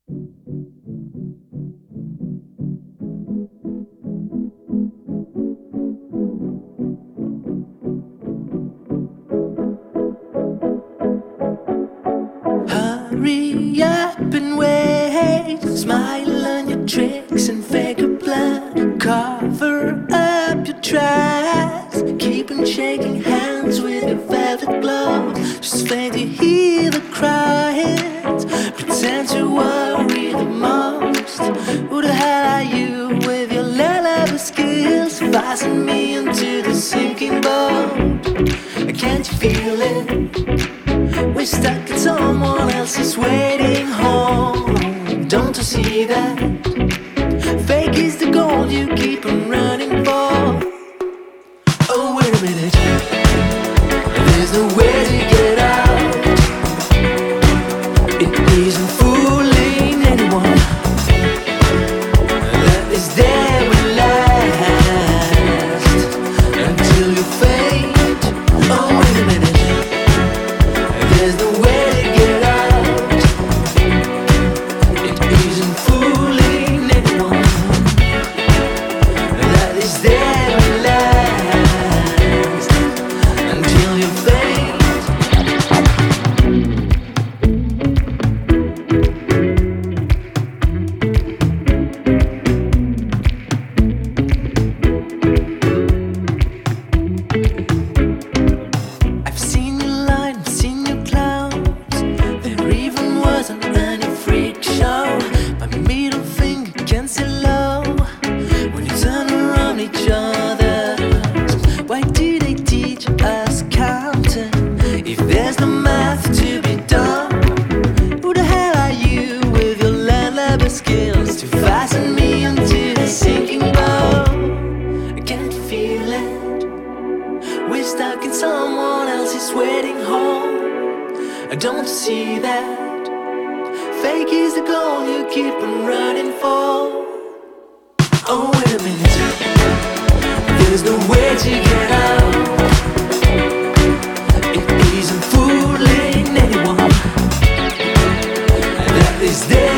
Hurry up and wait. Smile on your tricks and fake a blood. Cover up your tracks. Keep on shaking hands with your velvet gloves. Just fake to hear the cries. Pretend to worry the most. Who the hell are you with your lullaby skills? Fasten me into the sinking boat. Can't you feel it? We're stuck in someone else's waiting home. Don't you see that? Fake is the goal you keep on running for. Oh, wait a minute. There's no way to get out. It isn't fooling anyone. That is there will last until you fade. Oh, wait a minute. There's no way to get out. It isn't fooling anyone. That is there will last until you fade. I've seen you lie, I've seen you clowns. There even wasn't any freak show. My middle finger can say low when you turn around each other. Why do they teach us counting if there's no math to be done? Who the hell are you with your lullaby skills to fasten me into the sinking boat? I can't feel it. We're stuck in someone else's waiting home. I don't see that. Fake is the goal you keep on running for. Oh, wait a minute. There's no way to get out. It isn't fooling anyone. That is there.